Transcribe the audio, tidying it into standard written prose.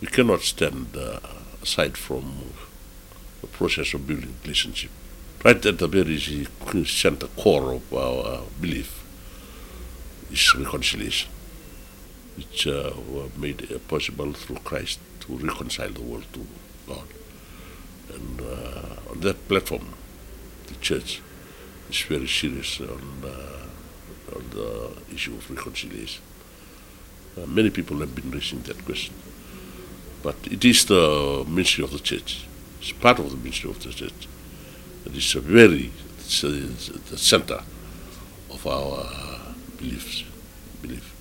We cannot stand aside from the process of building relationship. Right at the very center core of our belief is reconciliation, which were made possible through Christ to reconcile the world to God. And on that platform, the church is very serious on the issue of reconciliation. Many people have been raising that question. But it is the ministry of the church. It's part of the ministry of the church. It is it's the center of our belief.